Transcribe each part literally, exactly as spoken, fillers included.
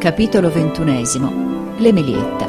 Capitolo ventunesimo. L'Emilietta.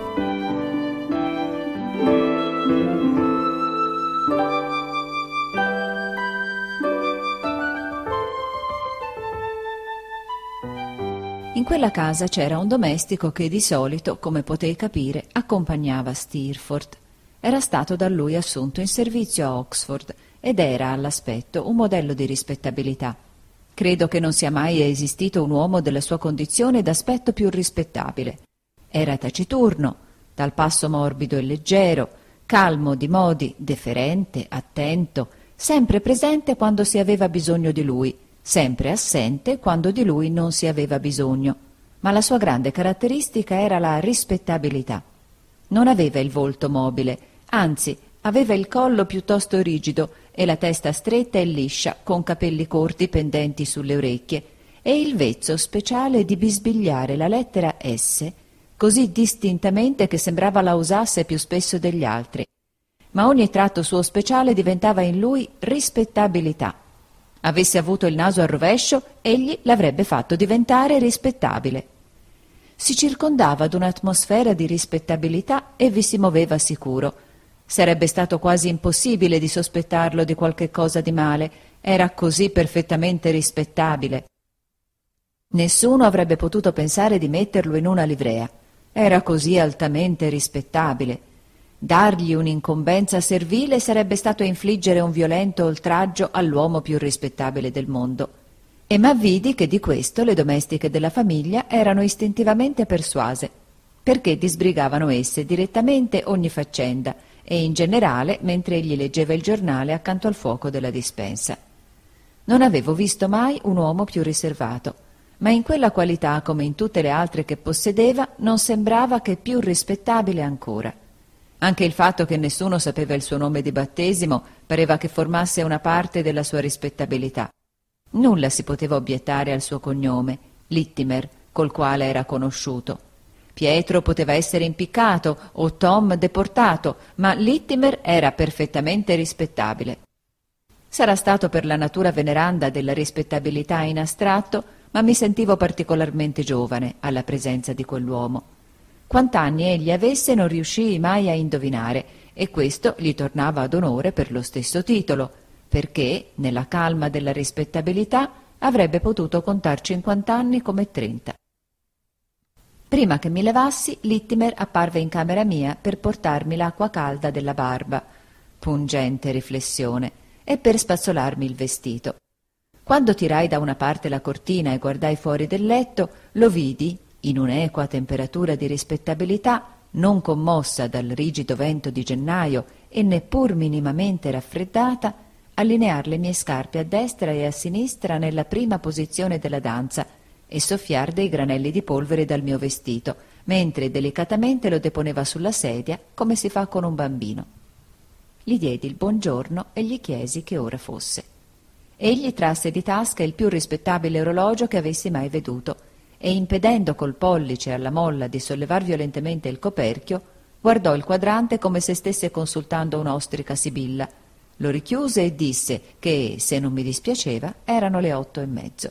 In quella casa c'era un domestico che di solito, come potei capire, accompagnava Steerforth. Era stato da lui assunto in servizio a Oxford ed era all'aspetto un modello di rispettabilità. Credo che non sia mai esistito un uomo della sua condizione d'aspetto più rispettabile. Era taciturno, dal passo morbido e leggero, calmo di modi, deferente, attento, sempre presente quando si aveva bisogno di lui, sempre assente quando di lui non si aveva bisogno. Ma la sua grande caratteristica era la rispettabilità. Non aveva il volto mobile, anzi aveva il collo piuttosto rigido e la testa stretta e liscia, con capelli corti pendenti sulle orecchie, e il vezzo speciale di bisbigliare la lettera S così distintamente che sembrava la usasse più spesso degli altri. Ma ogni tratto suo speciale diventava in lui rispettabilità. Avesse avuto il naso al rovescio, egli l'avrebbe fatto diventare rispettabile. Si circondava d'un'atmosfera di rispettabilità e vi si muoveva sicuro. Sarebbe stato quasi impossibile di sospettarlo di qualche cosa di male, era così perfettamente rispettabile. Nessuno avrebbe potuto pensare di metterlo in una livrea, era così altamente rispettabile. Dargli un'incombenza servile sarebbe stato infliggere un violento oltraggio all'uomo più rispettabile del mondo. E m'avvidi che di questo le domestiche della famiglia erano istintivamente persuase, perché disbrigavano esse direttamente ogni faccenda, e in generale mentre egli leggeva il giornale accanto al fuoco della dispensa. Non avevo visto mai un uomo più riservato, ma in quella qualità, come in tutte le altre che possedeva, non sembrava che più rispettabile ancora. Anche il fatto che nessuno sapeva il suo nome di battesimo pareva che formasse una parte della sua rispettabilità. Nulla si poteva obiettare al suo cognome, Littimer, col quale era conosciuto. Pietro poteva essere impiccato o Tom deportato, ma Littimer era perfettamente rispettabile. Sarà stato per la natura veneranda della rispettabilità in astratto, ma mi sentivo particolarmente giovane alla presenza di quell'uomo. Quant'anni egli avesse non riuscii mai a indovinare, e questo gli tornava ad onore per lo stesso titolo, perché, nella calma della rispettabilità, avrebbe potuto contar cinquant'anni come trenta. Prima che mi levassi, Littimer apparve in camera mia per portarmi l'acqua calda della barba, pungente riflessione, e per spazzolarmi il vestito. Quando tirai da una parte la cortina e guardai fuori del letto, lo vidi, in un'equa temperatura di rispettabilità, non commossa dal rigido vento di gennaio e neppur minimamente raffreddata, allinear le mie scarpe a destra e a sinistra nella prima posizione della danza e soffiar dei granelli di polvere dal mio vestito, mentre delicatamente lo deponeva sulla sedia come si fa con un bambino. Gli diedi il buongiorno e gli chiesi che ora fosse. Egli trasse di tasca il più rispettabile orologio che avessi mai veduto e, impedendo col pollice alla molla di sollevar violentemente il coperchio, guardò il quadrante come se stesse consultando un'ostrica sibilla, lo richiuse e disse che, se non mi dispiaceva, erano le otto e mezzo.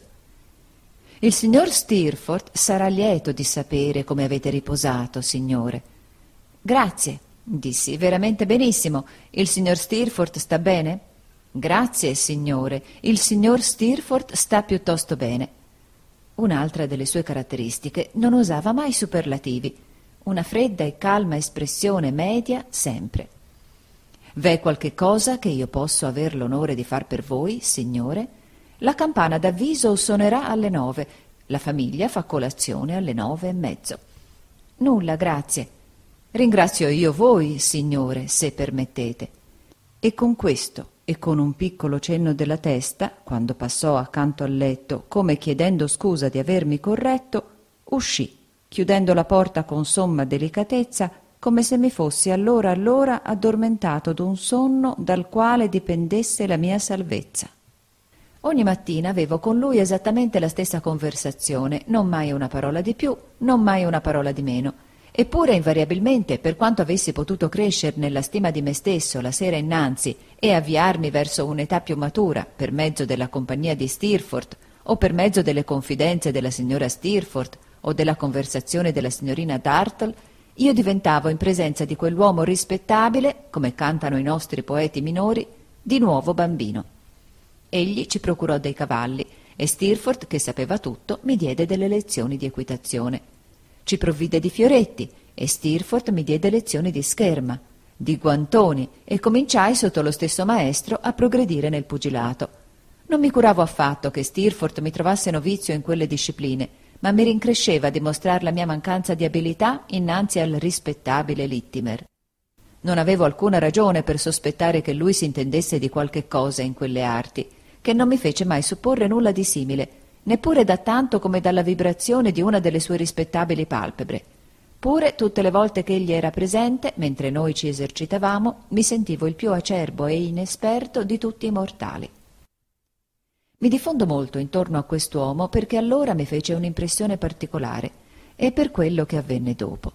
«Il signor Steerforth sarà lieto di sapere come avete riposato, signore». «Grazie», dissi, «veramente benissimo. Il signor Steerforth sta bene?» «Grazie, signore. Il signor Steerforth sta piuttosto bene». Un'altra delle sue caratteristiche: non usava mai superlativi, una fredda e calma espressione media sempre. «V'è qualche cosa che io posso aver l'onore di far per voi, signore?» «La campana d'avviso suonerà alle nove. La famiglia fa colazione alle nove e mezzo». «Nulla, grazie». «Ringrazio io voi, signore, se permettete». E con questo e con un piccolo cenno della testa, quando passò accanto al letto, come chiedendo scusa di avermi corretto, uscì, chiudendo la porta con somma delicatezza, come se mi fossi allora allora addormentato d'un sonno dal quale dipendesse la mia salvezza. Ogni mattina avevo con lui esattamente la stessa conversazione, non mai una parola di più, non mai una parola di meno. Eppure invariabilmente, per quanto avessi potuto crescere nella stima di me stesso la sera innanzi e avviarmi verso un'età più matura per mezzo della compagnia di Steerforth o per mezzo delle confidenze della signora Steerforth o della conversazione della signorina Dartle, io diventavo in presenza di quell'uomo rispettabile, come cantano i nostri poeti minori, di nuovo bambino. Egli ci procurò dei cavalli e Steerforth, che sapeva tutto, mi diede delle lezioni di equitazione. Ci provvide di fioretti e Steerforth mi diede lezioni di scherma, di guantoni, e cominciai sotto lo stesso maestro a progredire nel pugilato. Non mi curavo affatto che Steerforth mi trovasse novizio in quelle discipline, ma mi rincresceva dimostrar la mia mancanza di abilità innanzi al rispettabile Littimer. Non avevo alcuna ragione per sospettare che lui si intendesse di qualche cosa in quelle arti, che non mi fece mai supporre nulla di simile, neppure da tanto come dalla vibrazione di una delle sue rispettabili palpebre. Pure tutte le volte che egli era presente, mentre noi ci esercitavamo, mi sentivo il più acerbo e inesperto di tutti i mortali. Mi diffondo molto intorno a quest'uomo perché allora mi fece un'impressione particolare e per quello che avvenne dopo.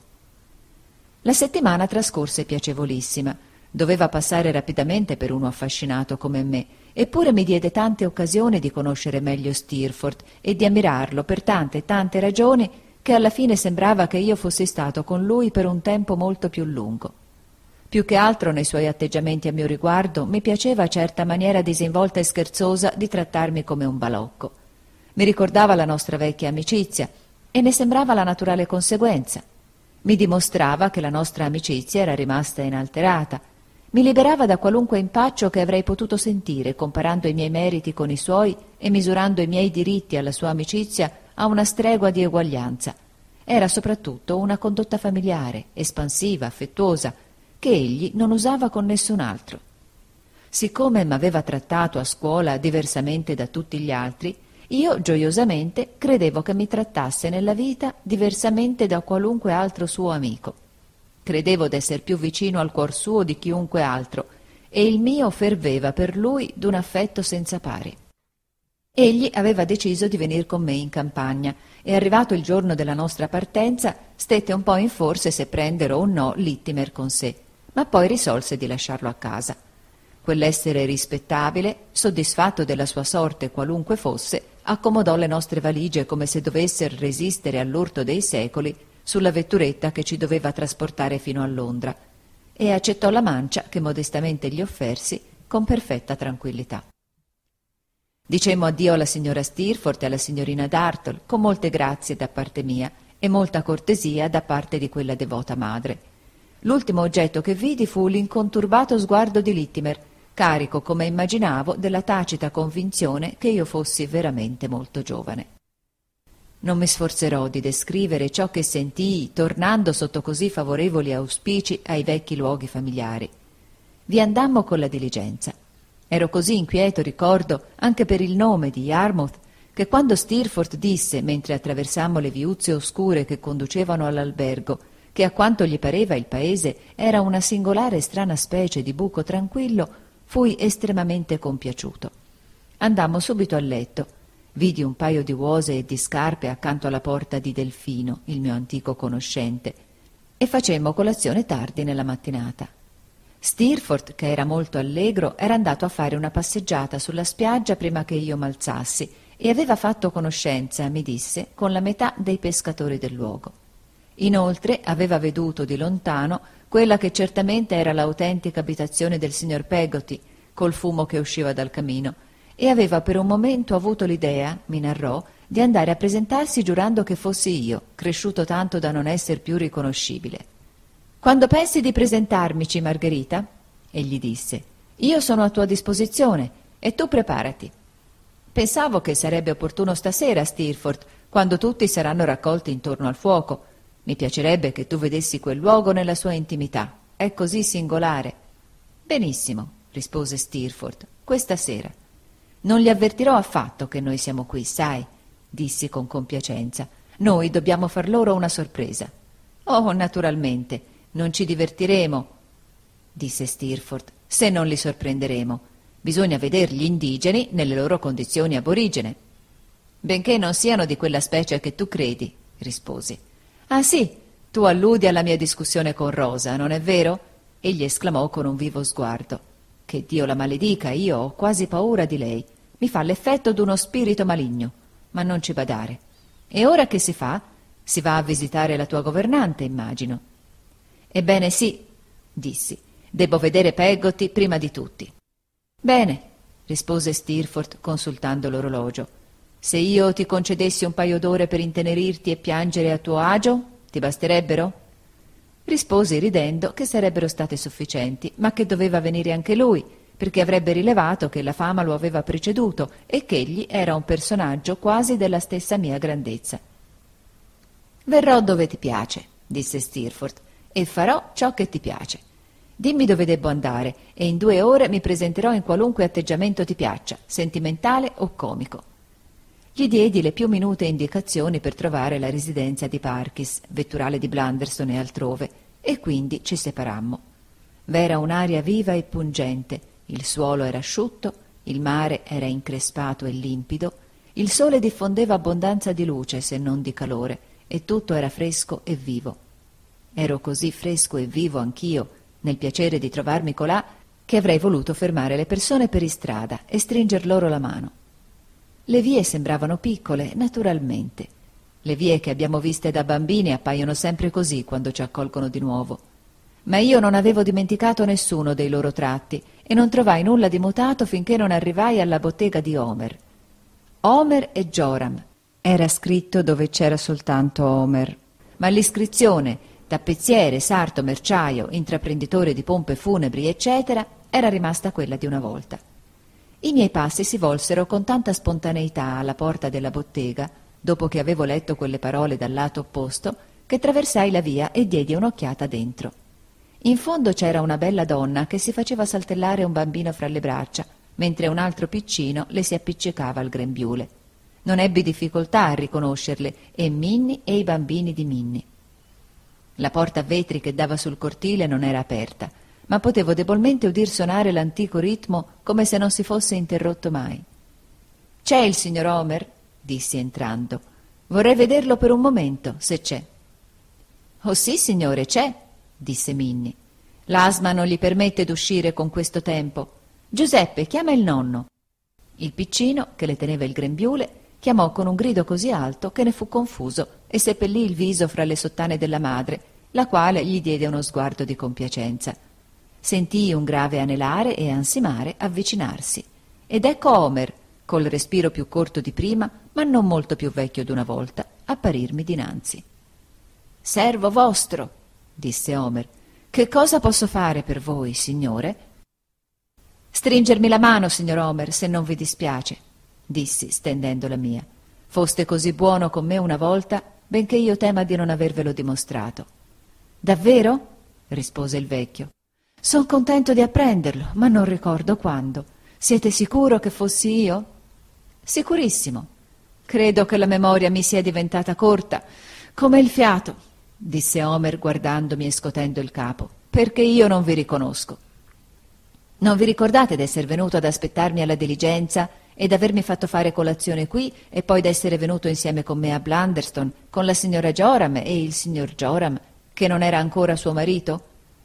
La settimana trascorse piacevolissima, doveva passare rapidamente per uno affascinato come me, eppure mi diede tante occasioni di conoscere meglio Steerforth e di ammirarlo per tante e tante ragioni che alla fine sembrava che io fossi stato con lui per un tempo molto più lungo. Più che altro nei suoi atteggiamenti a mio riguardo mi piaceva certa maniera disinvolta e scherzosa di trattarmi come un balocco. Mi ricordava la nostra vecchia amicizia e ne sembrava la naturale conseguenza. Mi dimostrava che la nostra amicizia era rimasta inalterata. Mi liberava da qualunque impaccio che avrei potuto sentire comparando i miei meriti con i suoi e misurando i miei diritti alla sua amicizia a una stregua di eguaglianza. Era soprattutto una condotta familiare, espansiva, affettuosa, che egli non usava con nessun altro. Siccome m'aveva trattato a scuola diversamente da tutti gli altri, io gioiosamente credevo che mi trattasse nella vita diversamente da qualunque altro suo amico. Credevo d'esser più vicino al cuor suo di chiunque altro, e il mio ferveva per lui d'un affetto senza pari. Egli aveva deciso di venir con me in campagna e, arrivato il giorno della nostra partenza, stette un po' in forse se prendere o no Littimer con sé, ma poi risolse di lasciarlo a casa. Quell'essere rispettabile, soddisfatto della sua sorte qualunque fosse, accomodò le nostre valigie come se dovessero resistere all'urto dei secoli sulla vetturetta che ci doveva trasportare fino a Londra, e accettò la mancia che modestamente gli offersi con perfetta tranquillità. Dicemmo addio alla signora Steerforth e alla signorina Dartle con molte grazie da parte mia e molta cortesia da parte di quella devota madre. L'ultimo oggetto che vidi fu l'inconturbato sguardo di Littimer, carico, come immaginavo, della tacita convinzione che io fossi veramente molto giovane. Non mi sforzerò di descrivere ciò che sentii tornando sotto così favorevoli auspici ai vecchi luoghi familiari. Vi andammo con la diligenza. Ero così inquieto, ricordo, anche per il nome di Yarmouth, che quando Steerforth disse, mentre attraversammo le viuzze oscure che conducevano all'albergo, che a quanto gli pareva il paese era una singolare e strana specie di buco tranquillo, fui estremamente compiaciuto. Andammo subito a letto. Vidi un paio di uose e di scarpe accanto alla porta di Delfino, il mio antico conoscente, e facemmo colazione tardi nella mattinata. Steerforth, che era molto allegro, era andato a fare una passeggiata sulla spiaggia prima che io m'alzassi e aveva fatto conoscenza, mi disse, con la metà dei pescatori del luogo. Inoltre aveva veduto di lontano quella che certamente era l'autentica abitazione del signor Peggotty, col fumo che usciva dal camino, e aveva per un momento avuto l'idea, mi narrò, di andare a presentarsi giurando che fossi io, cresciuto tanto da non esser più riconoscibile. «Quando pensi di presentarmici, Margherita?» egli disse. «Io sono a tua disposizione e tu preparati. Pensavo che sarebbe opportuno stasera, Steerforth, quando tutti saranno raccolti intorno al fuoco. Mi piacerebbe che tu vedessi quel luogo nella sua intimità. È così singolare». «Benissimo», rispose Steerforth, «questa sera». «Non li avvertirò affatto che noi siamo qui, sai», dissi con compiacenza. «Noi dobbiamo far loro una sorpresa». «Oh, naturalmente, non ci divertiremo», disse Steerforth, «se non li sorprenderemo. Bisogna veder gli indigeni nelle loro condizioni aborigene». «Benché non siano di quella specie che tu credi», risposi. «Ah sì, tu alludi alla mia discussione con Rosa, non è vero?» Egli esclamò con un vivo sguardo. «Che Dio la maledica, io ho quasi paura di lei. Mi fa l'effetto d'uno spirito maligno. Ma non ci badare. E ora che si fa? Si va a visitare la tua governante, immagino. Ebbene sì, dissi. Debbo vedere Peggotty prima di tutti. Bene, rispose Steerforth consultando l'orologio. Se io ti concedessi un paio d'ore per intenerirti e piangere a tuo agio, ti basterebbero? Risposi ridendo che sarebbero state sufficienti, ma che doveva venire anche lui, perché avrebbe rilevato che la fama lo aveva preceduto e ch'egli era un personaggio quasi della stessa mia grandezza. Verrò dove ti piace, disse Steerforth, e farò ciò che ti piace. Dimmi dove debbo andare e in due ore mi presenterò in qualunque atteggiamento ti piaccia, sentimentale o comico. Gli diedi le più minute indicazioni per trovare la residenza di Parkis, vetturale di Blunderstone e altrove, e quindi ci separammo. V'era un'aria viva e pungente, il suolo era asciutto, il mare era increspato e limpido, il sole diffondeva abbondanza di luce se non di calore, e tutto era fresco e vivo. Ero così fresco e vivo anch'io, nel piacere di trovarmi colà, che avrei voluto fermare le persone per istrada e stringer loro la mano. Le vie sembravano piccole, naturalmente. Le vie che abbiamo viste da bambini appaiono sempre così quando ci accolgono di nuovo. Ma io non avevo dimenticato nessuno dei loro tratti e non trovai nulla di mutato finché non arrivai alla bottega di Homer. Homer e Joram. Era scritto dove c'era soltanto Homer, ma l'iscrizione tappezziere, sarto, merciaio, intraprenditore di pompe funebri, eccetera, era rimasta quella di una volta. I miei passi si volsero con tanta spontaneità alla porta della bottega, dopo che avevo letto quelle parole dal lato opposto, che traversai la via e diedi un'occhiata dentro. In fondo c'era una bella donna che si faceva saltellare un bambino fra le braccia, mentre un altro piccino le si appiccicava al grembiule. Non ebbi difficoltà a riconoscerle, e Minnie e i bambini di Minnie. La porta a vetri che dava sul cortile non era aperta, ma potevo debolmente udir suonare l'antico ritmo come se non si fosse interrotto mai. «C'è il signor Homer?» dissi entrando. «Vorrei vederlo per un momento, se c'è». «Oh sì, signore, c'è», disse Minnie. «L'asma non gli permette d'uscire con questo tempo. Giuseppe, chiama il nonno». Il piccino, che le teneva il grembiule, chiamò con un grido così alto che ne fu confuso e seppellì il viso fra le sottane della madre, la quale gli diede uno sguardo di compiacenza. Sentii un grave anelare e ansimare avvicinarsi, ed ecco Homer, col respiro più corto di prima, ma non molto più vecchio d'una volta, apparirmi dinanzi. «Servo vostro», disse Homer, «che cosa posso fare per voi, signore?» «Stringermi la mano, signor Homer, se non vi dispiace», dissi, stendendo la mia. «Foste così buono con me una volta, benché io tema di non avervelo dimostrato». «Davvero?» rispose il vecchio. «Son contento di apprenderlo, ma non ricordo quando. Siete sicuro che fossi io?» «Sicurissimo. Credo che la memoria mi sia diventata corta, come il fiato», disse Homer guardandomi e scotendo il capo, «perché io non vi riconosco». «Non vi ricordate d'esser venuto ad aspettarmi alla diligenza e d'avermi fatto fare colazione qui e poi d'essere venuto insieme con me a Blunderstone, con la signora Joram e il signor Joram, che non era ancora suo marito?»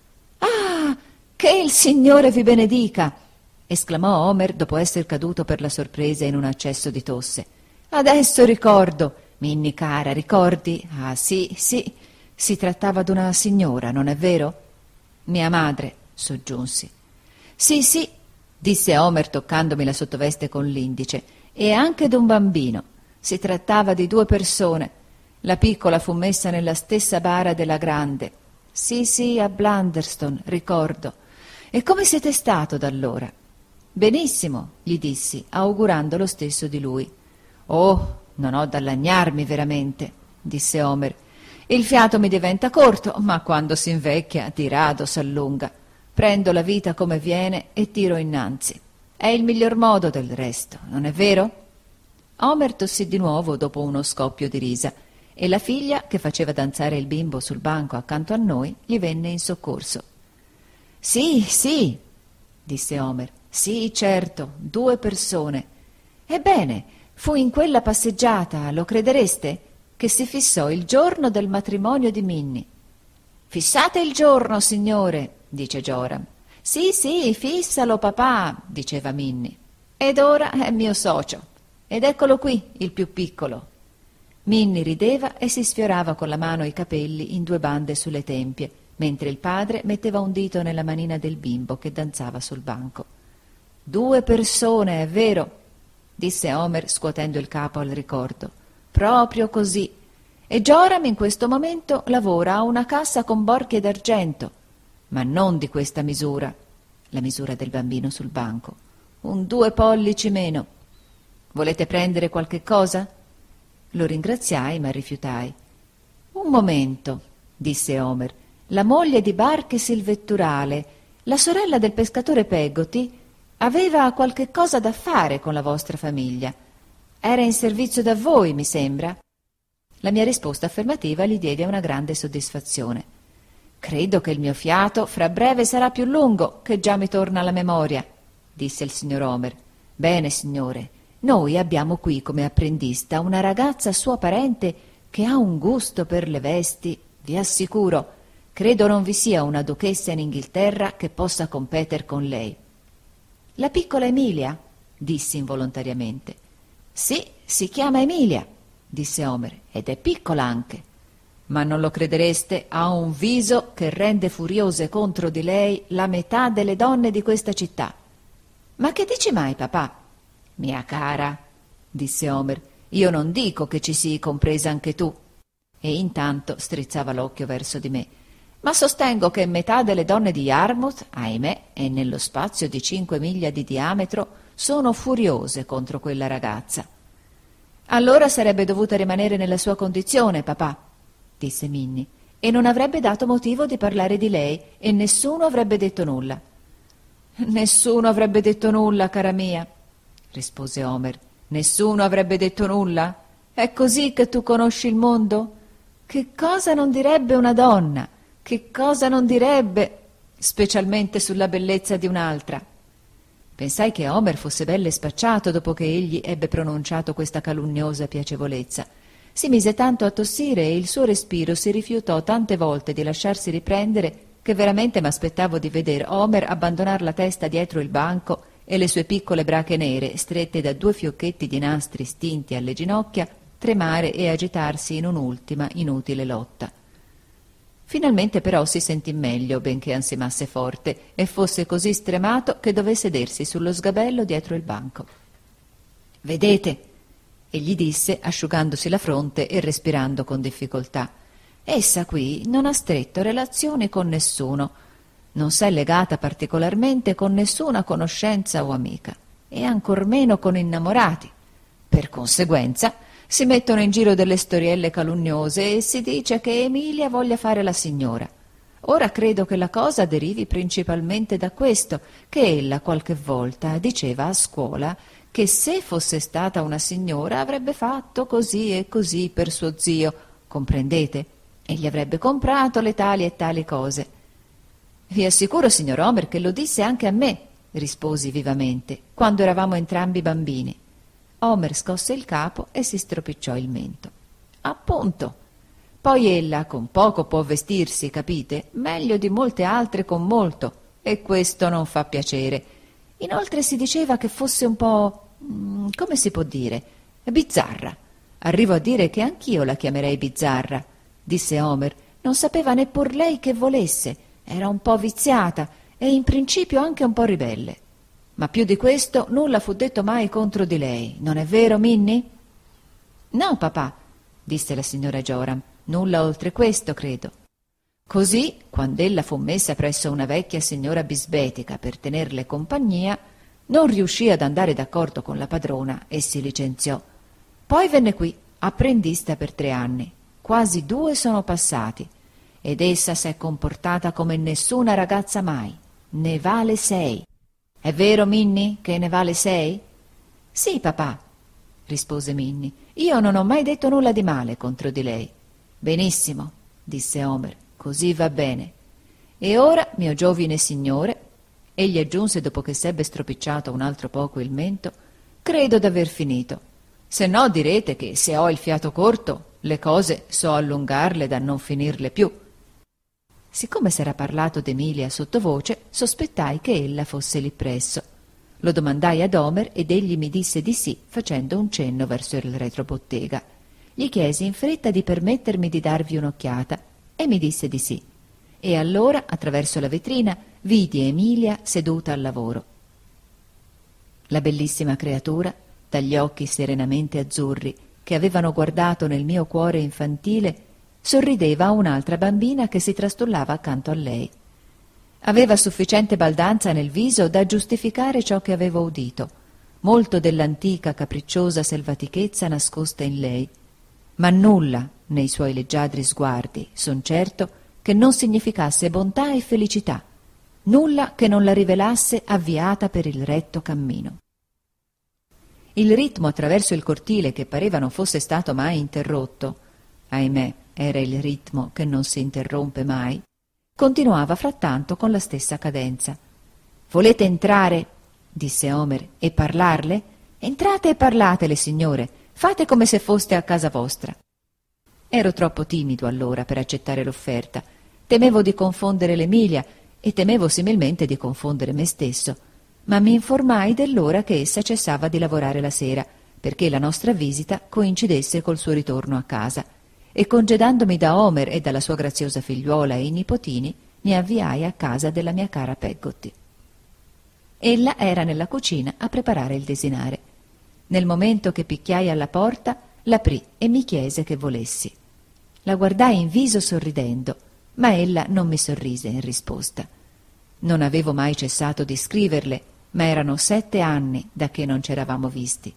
«Ah, che il Signore vi benedica!» esclamò Homer dopo esser caduto per la sorpresa in un accesso di tosse. «Adesso ricordo, Minnie cara, ricordi? Ah, sì, sì, si trattava d'una signora, non è vero?» «Mia madre», soggiunsi. «Sì, sì», disse Homer toccandomi la sottoveste con l'indice, «e anche d'un bambino. Si trattava di due persone. La piccola fu messa nella stessa bara della grande. Sì, sì, a Blunderstone, ricordo. E come siete stato da allora?» «Benissimo», gli dissi, augurando lo stesso di lui. «Oh, non ho da lagnarmi veramente», disse Homer. «Il fiato mi diventa corto, ma quando si invecchia di rado s'allunga. Prendo la vita come viene e tiro innanzi. È il miglior modo del resto, non è vero?» Homer tossì di nuovo dopo uno scoppio di risa, e la figlia, che faceva danzare il bimbo sul banco accanto a noi, gli venne in soccorso. «Sì, sì», disse Homer, «sì, certo, due persone. Ebbene, fu in quella passeggiata, lo credereste, che si fissò il giorno del matrimonio di Minnie». «Fissate il giorno, signore», dice Joram. «Sì, sì, fissalo, papà», diceva Minnie. «Ed ora è mio socio. Ed eccolo qui, il più piccolo». Minnie rideva e si sfiorava con la mano i capelli in due bande sulle tempie, mentre il padre metteva un dito nella manina del bimbo che danzava sul banco. «Due persone, è vero», disse Homer scuotendo il capo al ricordo. «Proprio così. E Joram in questo momento lavora a una cassa con borchie d'argento, ma non di questa misura», la misura del bambino sul banco, «un due pollici meno. Volete prendere qualche cosa?» Lo ringraziai, ma rifiutai. «Un momento», disse Homer. «La moglie di Barkis il vetturale, la sorella del pescatore Peggotty, aveva qualche cosa da fare con la vostra famiglia. Era in servizio da voi, mi sembra?» La mia risposta affermativa gli diede una grande soddisfazione. «Credo che il mio fiato fra breve sarà più lungo, che già mi torna alla memoria», disse il signor Homer. «Bene, signore, noi abbiamo qui come apprendista una ragazza sua parente che ha un gusto per le vesti, vi assicuro. Credo non vi sia una duchessa in Inghilterra che possa competer con lei». «La piccola Emilia?» dissi involontariamente. «Sì, si chiama Emilia», disse Homer, «ed è piccola anche. Ma non lo credereste, ha un viso che rende furiose contro di lei la metà delle donne di questa città». «Ma che dici mai, papà?» «Mia cara», disse Homer, «io non dico che ci sii compresa anche tu». E intanto strizzava l'occhio verso di me. «Ma sostengo che metà delle donne di Yarmouth, ahimè, e nello spazio di cinque miglia di diametro, sono furiose contro quella ragazza». «Allora sarebbe dovuta rimanere nella sua condizione, papà», disse Minnie, «e non avrebbe dato motivo di parlare di lei e nessuno avrebbe detto nulla». «Nessuno avrebbe detto nulla, cara mia», rispose Homer. «Nessuno avrebbe detto nulla? È così che tu conosci il mondo? Che cosa non direbbe una donna? Che cosa non direbbe, specialmente sulla bellezza di un'altra?» Pensai che Homer fosse bello e spacciato dopo che egli ebbe pronunciato questa calunniosa piacevolezza. Si mise tanto a tossire e il suo respiro si rifiutò tante volte di lasciarsi riprendere che veramente m'aspettavo di veder Homer abbandonar la testa dietro il banco e le sue piccole brache nere, strette da due fiocchetti di nastri stinti alle ginocchia, tremare e agitarsi in un'ultima inutile lotta. Finalmente però si sentì meglio, benché ansimasse forte, e fosse così stremato che dové sedersi sullo sgabello dietro il banco. «Vedete», egli disse, asciugandosi la fronte e respirando con difficoltà, «essa qui non ha stretto relazioni con nessuno, non s'è legata particolarmente con nessuna conoscenza o amica, e ancor meno con innamorati. Per conseguenza si mettono in giro delle storielle calunniose e si dice che Emilia voglia fare la signora. Ora credo che la cosa derivi principalmente da questo, che ella qualche volta diceva a scuola che se fosse stata una signora avrebbe fatto così e così per suo zio, comprendete? E gli avrebbe comprato le tali e tali cose. Vi assicuro, signor Homer, che lo disse anche a me, risposi vivamente, quando eravamo entrambi bambini. Homer scosse il capo e si stropicciò il mento. Appunto. Poi ella con poco può vestirsi, capite? Meglio di molte altre con molto, e questo non fa piacere. Inoltre si diceva che fosse un po'... come si può dire? Bizzarra. Arrivo a dire che anch'io la chiamerei bizzarra, disse Homer. Non sapeva neppur lei che volesse. Era un po' viziata e in principio anche un po' ribelle. Ma più di questo nulla fu detto mai contro di lei, non è vero, Minnie? No, papà, disse la signora Joram, nulla oltre questo, credo. Così, quando ella fu messa presso una vecchia signora bisbetica per tenerle compagnia, non riuscì ad andare d'accordo con la padrona e si licenziò. Poi venne qui, apprendista per tre anni. Quasi due sono passati, ed essa s'è comportata come nessuna ragazza mai. Ne vale sei. È vero, Minnie, che ne vale sei? Sì, papà, rispose Minnie. Io non ho mai detto nulla di male contro di lei. Benissimo, disse Homer, così va bene. E ora, mio giovine signore, egli aggiunse dopo che s'ebbe stropicciato un altro poco il mento, credo d'aver finito. Se no direte che se ho il fiato corto, le cose so allungarle da non finirle più. Siccome s'era parlato d'Emilia sottovoce, sospettai che ella fosse lì presso. Lo domandai ad Homer ed egli mi disse di sì, facendo un cenno verso il retrobottega. gli chiesi in fretta di permettermi di darvi un'occhiata e mi disse di sì. E allora, attraverso la vetrina, vidi Emilia seduta al lavoro. La bellissima creatura, dagli occhi serenamente azzurri che avevano guardato nel mio cuore infantile, sorrideva a un'altra bambina che si trastullava accanto a lei. Aveva sufficiente baldanza nel viso da giustificare ciò che avevo udito, molto dell'antica capricciosa selvatichezza nascosta in lei, ma nulla nei suoi leggiadri sguardi, son certo, che non significasse bontà e felicità, nulla che non la rivelasse avviata per il retto cammino. Il ritmo attraverso il cortile, che pareva non fosse stato mai interrotto, ahimè, era il ritmo che non si interrompe mai, continuava frattanto con la stessa cadenza. «Volete entrare?» disse Homer, «e parlarle? Entrate e parlatele, signore, fate come se foste a casa vostra». Ero troppo timido allora per accettare l'offerta, temevo di confondere l'Emilia e temevo similmente di confondere me stesso, ma mi informai dell'ora che essa cessava di lavorare la sera, perché la nostra visita coincidesse col suo ritorno a casa, e congedandomi da Homer e dalla sua graziosa figliuola e i nipotini, mi avviai a casa della mia cara Peggotty. Ella era nella cucina a preparare il desinare. Nel momento che picchiai alla porta, l'aprì e mi chiese che volessi. La guardai in viso sorridendo, ma ella non mi sorrise in risposta. Non avevo mai cessato di scriverle, ma erano sette anni da che non c'eravamo visti.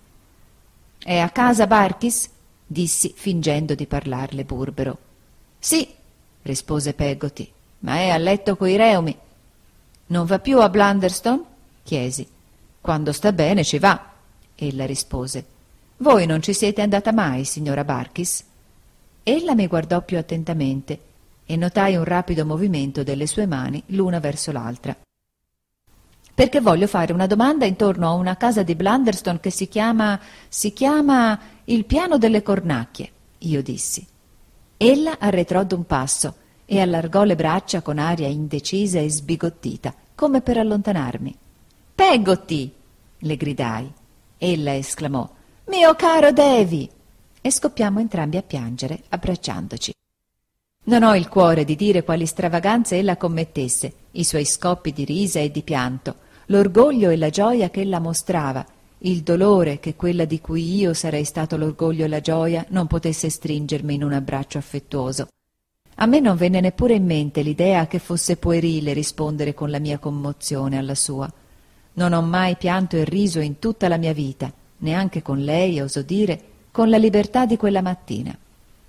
«È a casa Barkis?» dissi, fingendo di parlarle burbero. «Sì», rispose Peggotty, «ma è a letto coi reumi». «Non va più a Blunderstone?» chiesi. «Quando sta bene ci va», ella rispose. «Voi non ci siete andata mai, signora Barkis?» Ella mi guardò più attentamente e notai un rapido movimento delle sue mani l'una verso l'altra. «Perché voglio fare una domanda intorno a una casa di Blunderstone che si chiama... si chiama... il piano delle cornacchie», io dissi. Ella arretrò d'un passo e allargò le braccia con aria indecisa e sbigottita, come per allontanarmi. «Peggotty!» le gridai. Ella esclamò: «Mio caro Davy!» e scoppiammo entrambi a piangere, abbracciandoci. Non ho il cuore di dire quali stravaganze ella commettesse, i suoi scoppi di risa e di pianto, l'orgoglio e la gioia che ella mostrava, il dolore che quella di cui io sarei stato l'orgoglio e la gioia non potesse stringermi in un abbraccio affettuoso. A me non venne neppure in mente l'idea che fosse puerile rispondere con la mia commozione alla sua. Non ho mai pianto e riso in tutta la mia vita, neanche con lei, oso dire, con la libertà di quella mattina.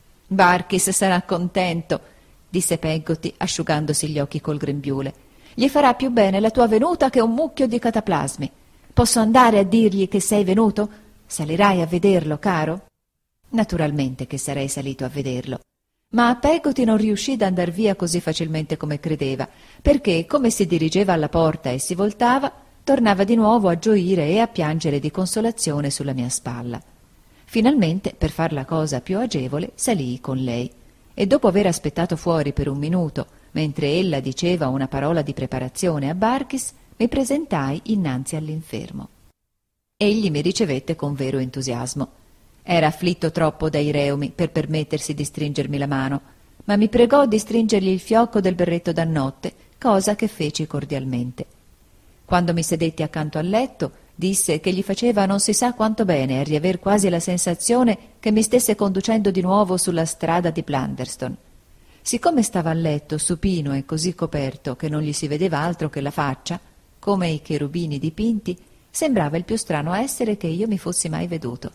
«Barkis sarà contento», disse Peggotty, asciugandosi gli occhi col grembiule. «Gli farà più bene la tua venuta che un mucchio di cataplasmi. Posso andare a dirgli che sei venuto? Salirai a vederlo, caro?» Naturalmente che sarei salito a vederlo. Ma Peggotty non riuscì ad andar via così facilmente come credeva, perché, come si dirigeva alla porta e si voltava, tornava di nuovo a gioire e a piangere di consolazione sulla mia spalla. Finalmente, per far la cosa più agevole, salii con lei e dopo aver aspettato fuori per un minuto, mentre ella diceva una parola di preparazione a Barkis, mi presentai innanzi all'infermo. Egli mi ricevette con vero entusiasmo. Era afflitto troppo dai reumi per permettersi di stringermi la mano, ma mi pregò di stringergli il fiocco del berretto da notte, cosa che feci cordialmente. Quando mi sedetti accanto al letto, disse che gli faceva non si sa quanto bene a riaver quasi la sensazione che mi stesse conducendo di nuovo sulla strada di Blunderstone. Siccome stava a letto, supino e così coperto che non gli si vedeva altro che la faccia, come i cherubini dipinti, sembrava il più strano essere che io mi fossi mai veduto.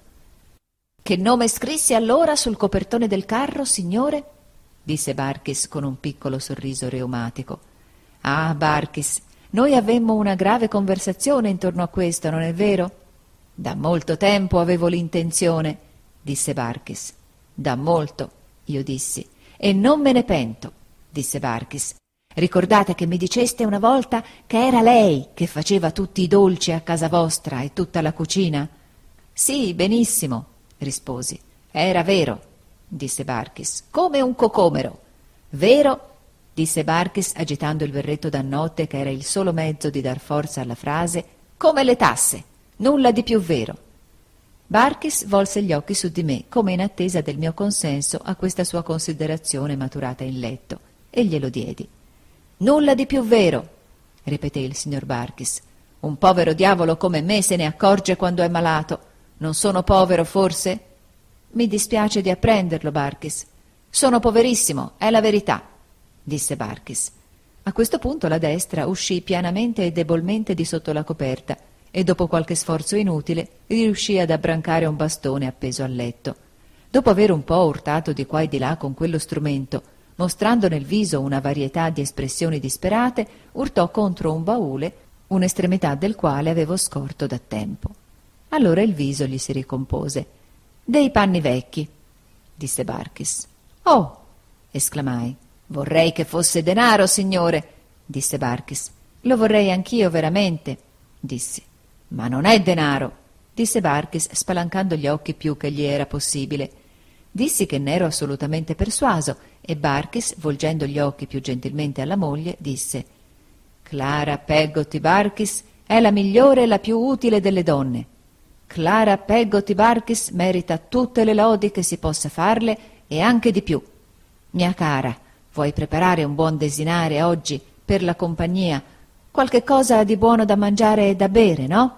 «Che nome scrissi allora sul copertone del carro, signore?» disse Barkis con un piccolo sorriso reumatico. «Ah, Barkis, noi avemmo una grave conversazione intorno a questo, non è vero?» «Da molto tempo avevo l'intenzione», disse Barkis. «Da molto», io dissi. «E non me ne pento», disse Barkis. «Ricordate che mi diceste una volta che era lei che faceva tutti i dolci a casa vostra e tutta la cucina?» «Sì, benissimo», risposi. «Era vero», disse Barkis, «come un cocomero». «Vero?» disse Barkis, agitando il berretto da notte, che era il solo mezzo di dar forza alla frase, «come le tasse, nulla di più vero». Barkis volse gli occhi su di me, come in attesa del mio consenso a questa sua considerazione maturata in letto, e glielo diedi. «Nulla di più vero», ripeté il signor Barkis. «Un povero diavolo come me se ne accorge quando è malato. Non sono povero, forse?» «Mi dispiace di apprenderlo, Barkis». «Sono poverissimo, è la verità», disse Barkis. A questo punto la destra uscì pianamente e debolmente di sotto la coperta e dopo qualche sforzo inutile riuscì ad abbrancare un bastone appeso al letto. Dopo aver un po' urtato di qua e di là con quello strumento, mostrando nel viso una varietà di espressioni disperate, urtò contro un baule, un'estremità del quale avevo scorto da tempo. Allora il viso gli si ricompose. «Dei panni vecchi», disse Barkis. «Oh!» esclamai. «Vorrei che fosse denaro, signore», disse Barkis. «Lo vorrei anch'io veramente», dissi. «Ma non è denaro», disse Barkis, spalancando gli occhi più che gli era possibile. Dissi che n'ero assolutamente persuaso e Barkis, volgendo gli occhi più gentilmente alla moglie, disse: «Clara Peggotty Barkis è la migliore e la più utile delle donne. Clara Peggotty Barkis merita tutte le lodi che si possa farle e anche di più. Mia cara, vuoi preparare un buon desinare oggi per la compagnia? Qualche cosa di buono da mangiare e da bere, no?»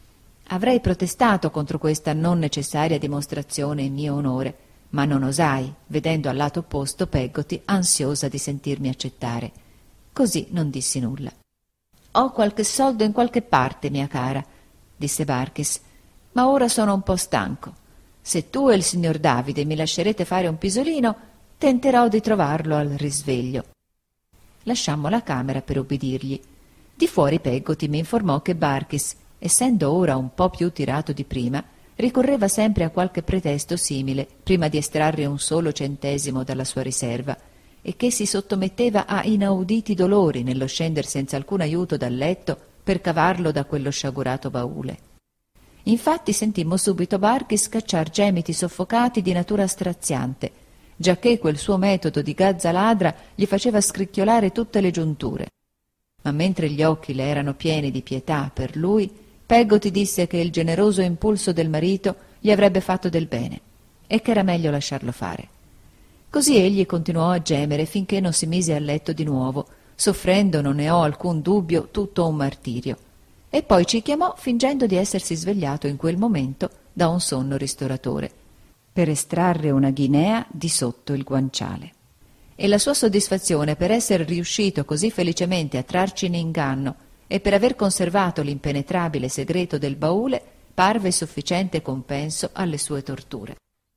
Avrei protestato contro questa non necessaria dimostrazione in mio onore, ma non osai, vedendo al lato opposto Peggotty ansiosa di sentirmi accettare. Così non dissi nulla. «Ho qualche soldo in qualche parte, mia cara», disse Barkis, «ma ora sono un po' stanco. Se tu e il signor Davide mi lascerete fare un pisolino, tenterò di trovarlo al risveglio». Lasciammo la camera per ubbidirgli. Di fuori Peggotty mi informò che Barkis, essendo ora un po' più tirato di prima, ricorreva sempre a qualche pretesto simile prima di estrarre un solo centesimo dalla sua riserva e che si sottometteva a inauditi dolori nello scender senza alcun aiuto dal letto per cavarlo da quello sciagurato baule. Infatti sentimmo subito Barkis scacciar gemiti soffocati di natura straziante, giacché quel suo metodo di gazza ladra gli faceva scricchiolare tutte le giunture. Ma mentre gli occhi le erano pieni di pietà per lui, Peggotty disse che il generoso impulso del marito gli avrebbe fatto del bene e che era meglio lasciarlo fare. Così egli continuò a gemere finché non si mise a letto di nuovo, soffrendo, non ne ho alcun dubbio, tutto un martirio, e poi ci chiamò fingendo di essersi svegliato in quel momento da un sonno ristoratore, per estrarre una ghinea di sotto il guanciale. E la sua soddisfazione per essere riuscito così felicemente a trarci in inganno e per aver conservato l'impenetrabile segreto del baule parve sufficiente compenso alle sue torture.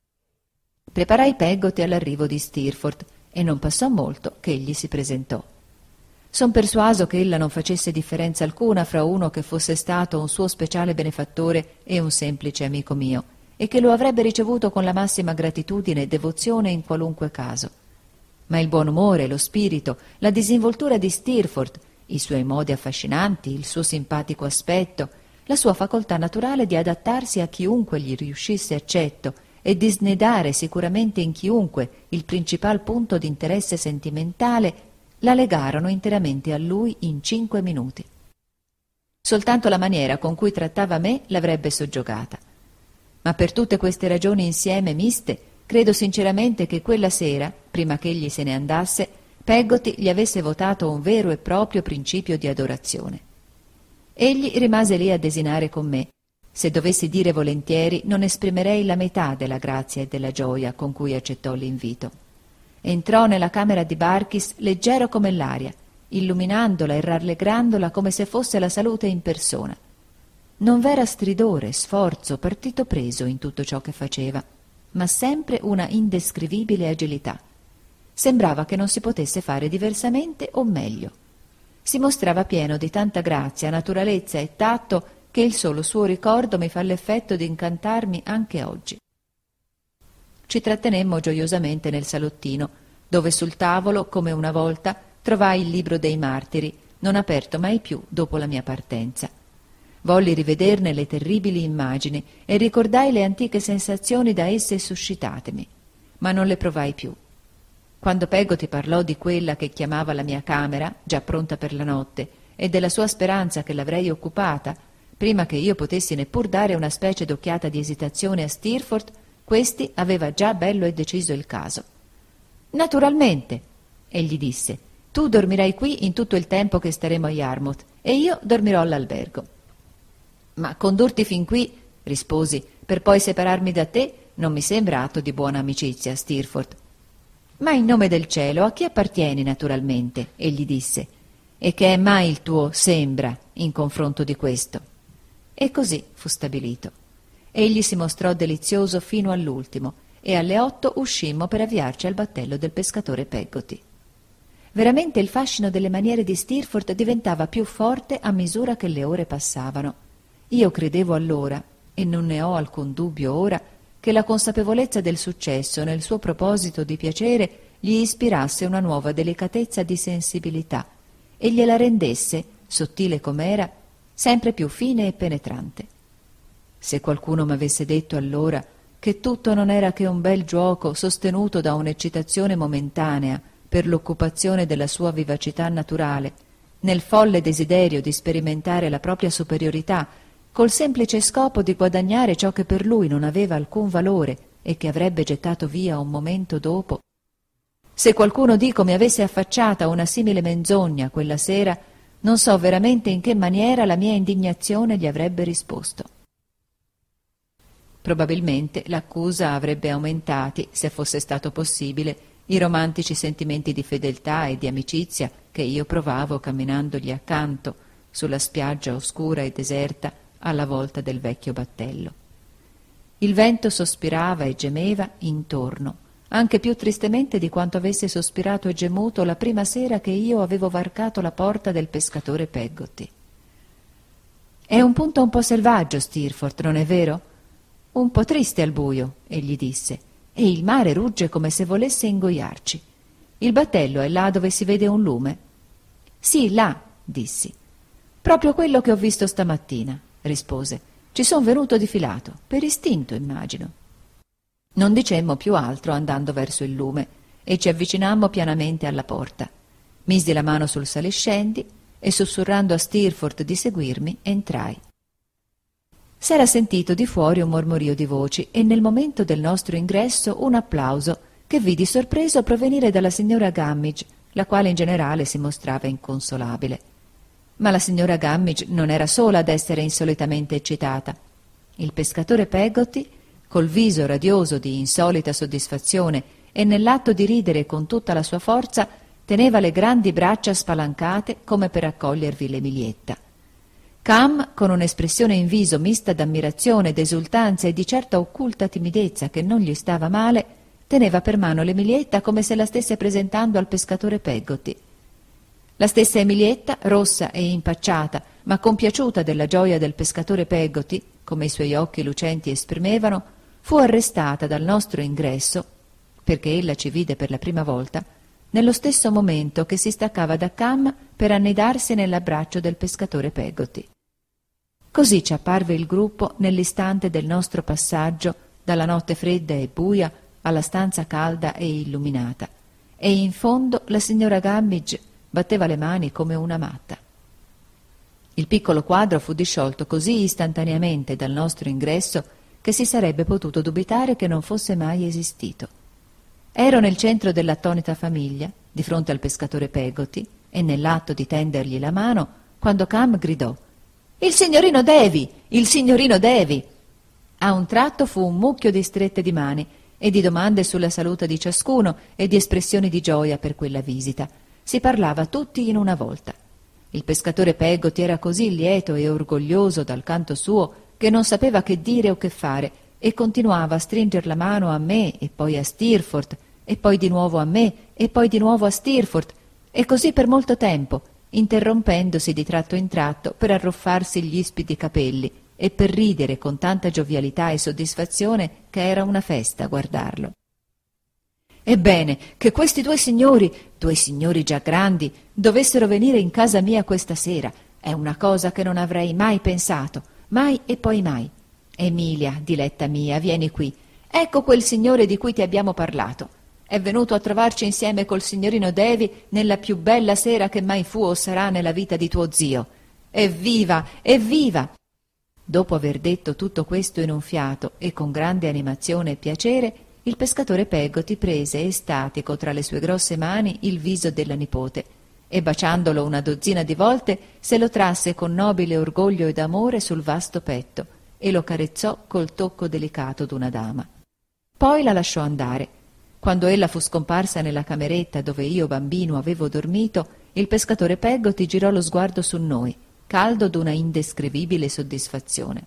Preparai Peggotty all'arrivo di Steerforth e non passò molto che egli si presentò. Son persuaso che ella non facesse differenza alcuna fra uno che fosse stato un suo speciale benefattore e un semplice amico mio, e che lo avrebbe ricevuto con la massima gratitudine e devozione in qualunque caso. Ma il buon umore, lo spirito, la disinvoltura di Steerforth, i suoi modi affascinanti, il suo simpatico aspetto, la sua facoltà naturale di adattarsi a chiunque gli riuscisse accetto e di snedare sicuramente in chiunque il principal punto d'interesse sentimentale, la legarono interamente a lui in cinque minuti. Soltanto la maniera con cui trattava me l'avrebbe soggiogata. Ma per tutte queste ragioni insieme miste, credo sinceramente che quella sera, prima che egli se ne andasse, Peggotty gli avesse votato un vero e proprio principio di adorazione. Egli rimase lì a desinare con me. Se dovessi dire volentieri, non esprimerei la metà della grazia e della gioia con cui accettò l'invito. Entrò nella camera di Barkis leggero come l'aria, illuminandola e rallegrandola come se fosse la salute in persona. Non v'era stridore, sforzo, partito preso in tutto ciò che faceva, ma sempre una indescrivibile agilità. Sembrava che non si potesse fare diversamente o meglio. Si mostrava pieno di tanta grazia, naturalezza e tatto che il solo suo ricordo mi fa l'effetto di incantarmi anche oggi. Ci trattenemmo gioiosamente nel salottino, dove sul tavolo, come una volta, trovai il libro dei martiri, non aperto mai più dopo la mia partenza. Volli rivederne le terribili immagini e ricordai le antiche sensazioni da esse suscitatemi, ma non le provai più. Quando Peggotty parlò di quella che chiamava la mia camera, già pronta per la notte, e della sua speranza che l'avrei occupata, Prima che io potessi neppur dare una specie d'occhiata di esitazione a Steerforth, questi aveva già bello e deciso il caso. «Naturalmente», egli disse, «tu dormirai qui in tutto il tempo che staremo a Yarmouth e io dormirò all'albergo». «Ma condurti fin qui», risposi, «per poi separarmi da te non mi sembra atto di buona amicizia, Steerforth». «Ma in nome del cielo a chi appartieni naturalmente?» egli disse. «E che è mai il tuo sembra in confronto di questo?» E così fu stabilito. Egli si mostrò delizioso fino all'ultimo e alle otto uscimmo per avviarci al battello del pescatore Peggotty. Veramente il fascino delle maniere di Steerforth diventava più forte a misura che le ore passavano. Io credevo allora, e non ne ho alcun dubbio ora, che la consapevolezza del successo nel suo proposito di piacere gli ispirasse una nuova delicatezza di sensibilità e gliela rendesse, sottile com'era, sempre più fine e penetrante. Se qualcuno m'avesse detto allora che tutto non era che un bel giuoco sostenuto da un'eccitazione momentanea per l'occupazione della sua vivacità naturale, nel folle desiderio di sperimentare la propria superiorità, col semplice scopo di guadagnare ciò che per lui non aveva alcun valore e che avrebbe gettato via un momento dopo, se qualcuno dico mi avesse affacciata una simile menzogna quella sera, non so veramente in che maniera la mia indignazione gli avrebbe risposto. Probabilmente l'accusa avrebbe aumentati, se fosse stato possibile, i romantici sentimenti di fedeltà e di amicizia che io provavo camminandogli accanto sulla spiaggia oscura e deserta alla volta del vecchio battello. Il vento sospirava e gemeva intorno, anche più tristemente di quanto avesse sospirato e gemuto la prima sera che io avevo varcato la porta del pescatore Peggotty. «È un punto un po' selvaggio, Steerforth, non è vero? Un po' triste al buio», egli disse, «e il mare rugge come se volesse ingoiarci. Il battello è là dove si vede un lume?» «Sì, là», dissi. «Proprio quello che ho visto stamattina», rispose. «Ci son venuto di filato, per istinto, immagino». Non dicemmo più altro andando verso il lume e ci avvicinammo pianamente alla porta. Misi la mano sul saliscendi e, sussurrando a Steerforth di seguirmi, entrai. S'era sentito di fuori un mormorio di voci e nel momento del nostro ingresso un applauso che vidi sorpreso provenire dalla signora Gummidge, la quale in generale si mostrava inconsolabile. Ma la signora Gummidge non era sola ad essere insolitamente eccitata. Il pescatore Peggotty, col viso radioso di insolita soddisfazione e nell'atto di ridere con tutta la sua forza, teneva le grandi braccia spalancate come per accogliervi l'Emilietta. Cam, con un'espressione in viso mista d'ammirazione, d'esultanza e di certa occulta timidezza che non gli stava male, teneva per mano l'Emilietta come se la stesse presentando al pescatore Peggotty. La stessa Emilietta, rossa e impacciata, ma compiaciuta della gioia del pescatore Peggotty, come i suoi occhi lucenti esprimevano, fu arrestata dal nostro ingresso, perché ella ci vide per la prima volta, nello stesso momento che si staccava da Cam per annidarsi nell'abbraccio del pescatore Peggotty. Così ci apparve il gruppo nell'istante del nostro passaggio dalla notte fredda e buia alla stanza calda e illuminata, e in fondo la signora Gummidge batteva le mani come una matta. Il piccolo quadro fu disciolto così istantaneamente dal nostro ingresso che si sarebbe potuto dubitare che non fosse mai esistito. Ero nel centro dell'attonita famiglia, di fronte al pescatore Peggotty, e nell'atto di tendergli la mano, quando Cam gridò «Il signorino Davy! Il signorino Davy!» A un tratto fu un mucchio di strette di mani e di domande sulla salute di ciascuno e di espressioni di gioia per quella visita. Si parlava tutti in una volta. Il pescatore Peggotty era così lieto e orgoglioso dal canto suo che non sapeva che dire o che fare e continuava a stringer la mano a me e poi a Steerforth e poi di nuovo a me e poi di nuovo a Steerforth e così per molto tempo, interrompendosi di tratto in tratto per arruffarsi gli ispidi capelli e per ridere con tanta giovialità e soddisfazione che era una festa guardarlo. Ebbene, che questi due signori, due signori già grandi, dovessero venire in casa mia questa sera è una cosa che non avrei mai pensato, mai e poi mai. Emilia, diletta mia, vieni qui. Ecco quel signore di cui ti abbiamo parlato. È venuto a trovarci insieme col signorino Davy nella più bella sera che mai fu o sarà nella vita di tuo zio. Evviva, evviva! Dopo aver detto tutto questo in un fiato e con grande animazione e piacere, il pescatore Peggotty prese estatico tra le sue grosse mani il viso della nipote e, baciandolo una dozzina di volte, se lo trasse con nobile orgoglio ed amore sul vasto petto e lo carezzò col tocco delicato d'una dama. Poi la lasciò andare. Quando ella fu scomparsa nella cameretta dove io bambino avevo dormito, il pescatore Peggotty girò lo sguardo su noi, caldo d'una indescrivibile soddisfazione.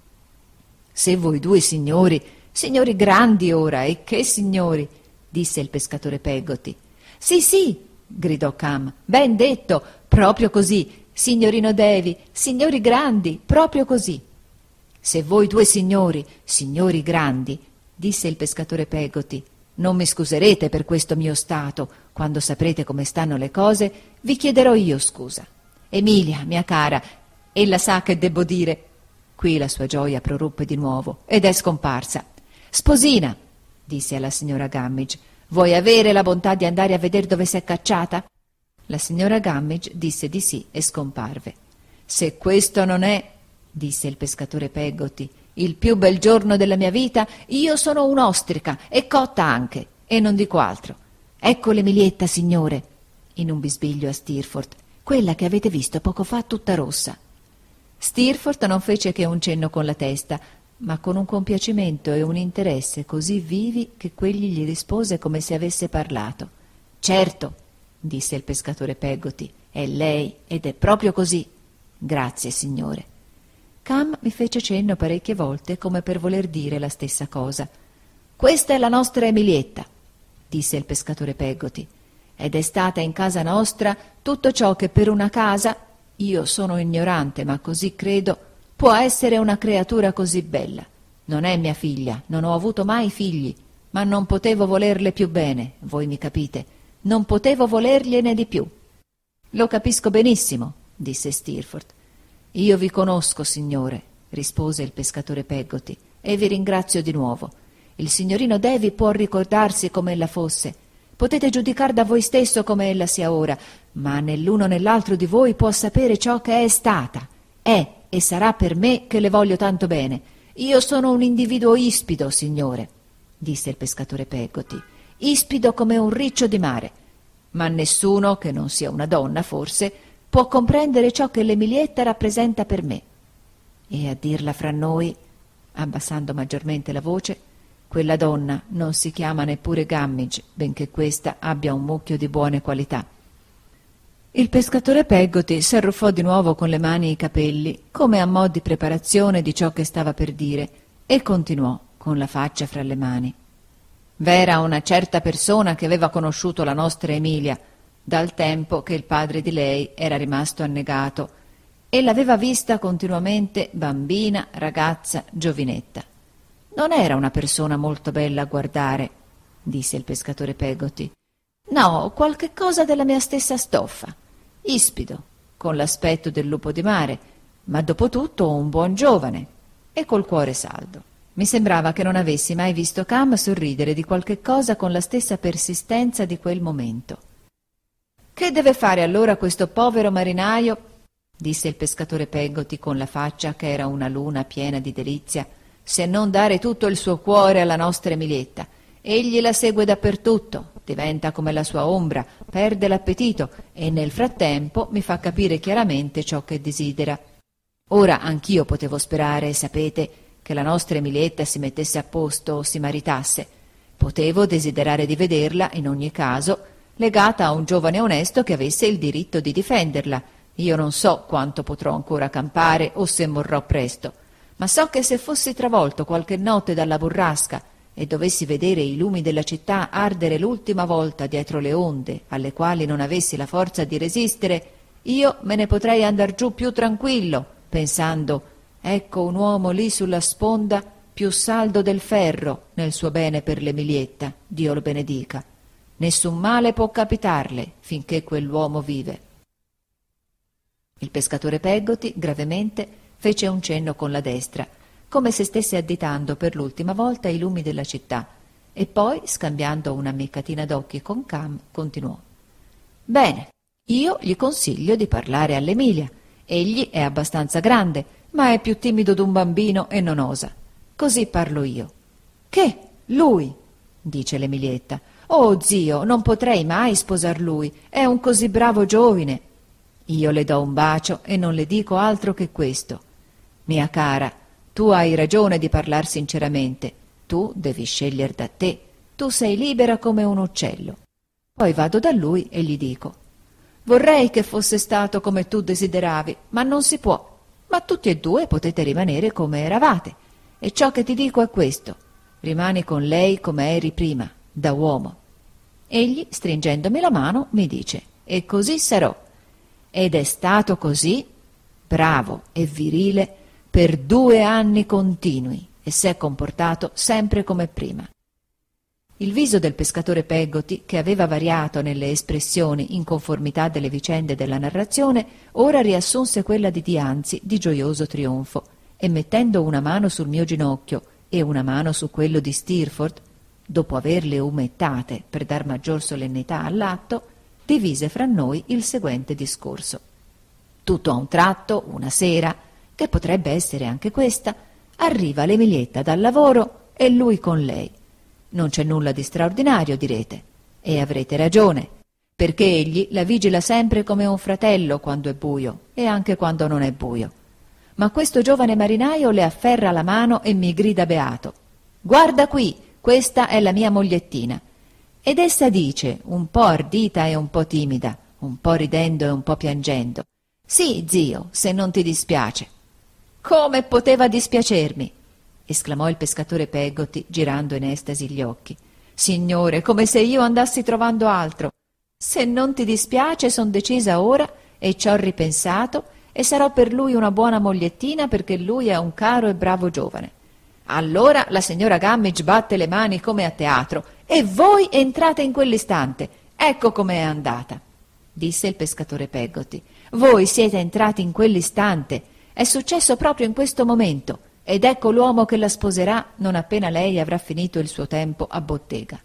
«Se voi due signori, signori grandi ora, e che signori!» disse il pescatore Peggotty. «Sì, sì!» gridò Cam. «Ben detto! Proprio così! Signorino Davy, signori grandi, proprio così!» «Se voi due signori, signori grandi», disse il pescatore Peggotty, «non mi scuserete per questo mio stato, quando saprete come stanno le cose, vi chiederò io scusa. Emilia, mia cara, ella sa che debbo dire...» Qui la sua gioia proruppe di nuovo ed è scomparsa. «Sposina», disse alla signora Gummidge, «vuoi avere la bontà di andare a vedere dove s'è cacciata?» La signora Gummidge disse di sì e scomparve. «Se questo non è», disse il pescatore Peggotty, «il più bel giorno della mia vita, io sono un'ostrica e cotta anche, e non dico altro. Ecco l'Emilietta, signore», in un bisbiglio a Steerforth, «quella che avete visto poco fa tutta rossa». Steerforth non fece che un cenno con la testa, ma con un compiacimento e un interesse così vivi che quegli gli rispose come se avesse parlato. «Certo», disse il pescatore Peggotty, «è lei, ed è proprio così. Grazie, signore». Cam mi fece cenno parecchie volte come per voler dire la stessa cosa. «Questa è la nostra Emilietta», disse il pescatore Peggotty, «ed è stata in casa nostra tutto ciò che per una casa, io sono ignorante ma così credo, può essere una creatura così bella. Non è mia figlia, non ho avuto mai figli, ma non potevo volerle più bene, voi mi capite, non potevo volergliene di più». «Lo capisco benissimo», disse Steerforth. «Io vi conosco, signore», rispose il pescatore Peggotty, «e vi ringrazio di nuovo. Il signorino Davy può ricordarsi come ella fosse. Potete giudicar da voi stesso come ella sia ora, ma né l'uno né l'altro di voi può sapere ciò che è stata. È e sarà per me che le voglio tanto bene. Io sono un individuo ispido, signore», disse il pescatore Peggotty, «ispido come un riccio di mare. Ma nessuno, che non sia una donna forse, può comprendere ciò che l'Emilietta rappresenta per me. E a dirla fra noi», abbassando maggiormente la voce, «quella donna non si chiama neppure Gummidge, benché questa abbia un mucchio di buone qualità». Il pescatore Peggotty s'arruffò di nuovo con le mani i capelli, come a mo' di preparazione di ciò che stava per dire, e continuò con la faccia fra le mani. «V'era una certa persona che aveva conosciuto la nostra Emilia, dal tempo che il padre di lei era rimasto annegato, e l'aveva vista continuamente bambina, ragazza, giovinetta. Non era una persona molto bella a guardare», disse il pescatore Peggotty. «No, qualche cosa della mia stessa stoffa, ispido, con l'aspetto del lupo di mare, ma dopo tutto un buon giovane e col cuore saldo». Mi sembrava che non avessi mai visto Cam sorridere di qualche cosa con la stessa persistenza di quel momento. «Che deve fare allora questo povero marinaio?» disse il pescatore Peggotty con la faccia che era una luna piena di delizia, «se non dare tutto il suo cuore alla nostra Emilietta. Egli la segue dappertutto, diventa come la sua ombra, perde l'appetito e nel frattempo mi fa capire chiaramente ciò che desidera. Ora anch'io potevo sperare, sapete, che la nostra Emilietta si mettesse a posto o si maritasse. Potevo desiderare di vederla, in ogni caso, legata a un giovane onesto che avesse il diritto di difenderla. Io non so quanto potrò ancora campare o se morrò presto, ma so che se fossi travolto qualche notte dalla burrasca e dovessi vedere i lumi della città ardere l'ultima volta dietro le onde alle quali non avessi la forza di resistere, io me ne potrei andar giù più tranquillo, pensando: ecco un uomo lì sulla sponda più saldo del ferro nel suo bene per l'Emilietta, Dio lo benedica. Nessun male può capitarle finché quell'uomo vive». Il pescatore Peggotty gravemente fece un cenno con la destra, come se stesse additando per l'ultima volta i lumi della città, e poi, scambiando un'ammiccatina d'occhi con Cam, continuò: «Bene, io gli consiglio di parlare all'Emilia. Egli è abbastanza grande, ma è più timido d'un bambino e non osa. Così parlo io. Che? Lui? Dice l'Emilietta. Oh zio, non potrei mai sposar lui, è un così bravo giovine. Io le do un bacio e non le dico altro che questo. Mia cara, tu hai ragione di parlar sinceramente, tu devi scegliere da te, tu sei libera come un uccello. Poi vado da lui e gli dico: vorrei che fosse stato come tu desideravi, ma non si può, ma tutti e due potete rimanere come eravate, e ciò che ti dico è questo: rimani con lei come eri prima, da uomo. Egli, stringendomi la mano, mi dice: e così sarò. Ed è stato così, bravo e virile, per due anni continui, e s'è comportato sempre come prima. Il viso del pescatore Peggotty, che aveva variato nelle espressioni in conformità delle vicende della narrazione, ora riassunse quella di dianzi di gioioso trionfo, e mettendo una mano sul mio ginocchio e una mano su quello di Steerforth, dopo averle umettate per dar maggior solennità all'atto, divise fra noi il seguente discorso. Tutto a un tratto, una sera, che potrebbe essere anche questa, arriva l'Emilietta dal lavoro e lui con lei. Non c'è nulla di straordinario, direte, e avrete ragione, perché egli la vigila sempre come un fratello quando è buio e anche quando non è buio. Ma questo giovane marinaio le afferra la mano e mi grida beato: guarda qui, questa è la mia mogliettina. Ed essa dice, un po' ardita e un po' timida, un po' ridendo e un po' piangendo: sì, zio, se non ti dispiace. Come poteva dispiacermi? Esclamò il pescatore Peggotty, girando in estasi gli occhi. Signore, come se io andassi trovando altro. Se non ti dispiace, son decisa ora, e ci ho ripensato, e sarò per lui una buona mogliettina, perché lui è un caro e bravo giovane. Allora la signora Gummidge batte le mani come a teatro: e voi entrate in quell'istante. Ecco com'è andata, disse il pescatore Peggotty. Voi siete entrati in quell'istante. È successo proprio in questo momento, ed ecco l'uomo che la sposerà non appena lei avrà finito il suo tempo a bottega.